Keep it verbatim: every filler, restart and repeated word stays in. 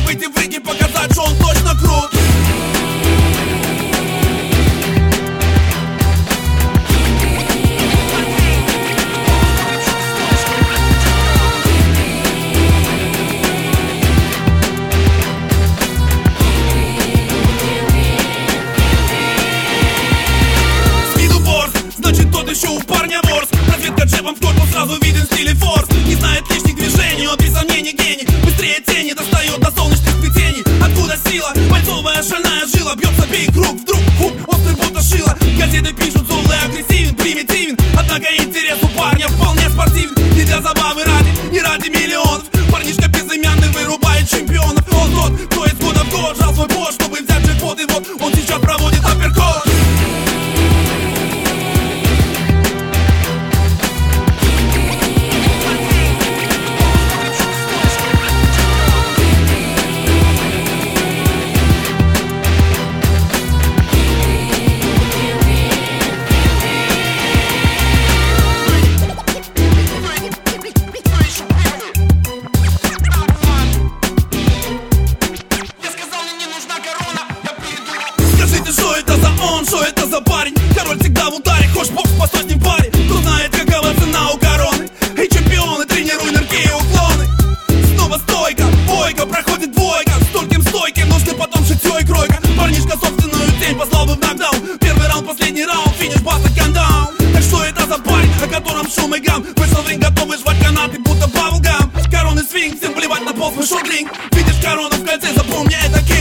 выйти в ринг и показать, что он точно крут. Значит, тот еще у парня ворс. Разведка джебом в корпус, сразу виден стиль и форс. Не знает лишних движений, он без сомнений гений. Быстрее тени, достает до солнечных сплетений. Откуда сила? Бойцовая шальная жила. Бьет с обеих рук, вдруг хук, острый будто шило. Газеты пишут, злой, агрессивен, примитивен. Однако интерес у парня вполне спортивен. Не для забавы ради, не ради миллионов. Парнишка безымянный вырубает чемпионов. Он тот, кто из года в год жал свой бот, чтобы взять джекпот. И вот он сейчас проводит апперкот. Что это за он, что это за парень? Король всегда в ударе, хочешь бокс, постой с ним в паре. Кто знает, какова цена у короны? Эй, чемпионы, тренируй нырки и уклоны. Снова стойка, бойка, проходит двойка. Стольким стойким нужны потом шитье и кройка. Парнишка собственную тень послал бы в нокдаун. Первый раунд, последний раунд, финиш, баста, кандаун. Так что это за парень, о котором шум и гам? Вышел в ринг, готовый жевать канаты, будто баблгам. Короны свинг, всем плевать на пол, вышел дринг. Видишь корону в кольце, запомни, это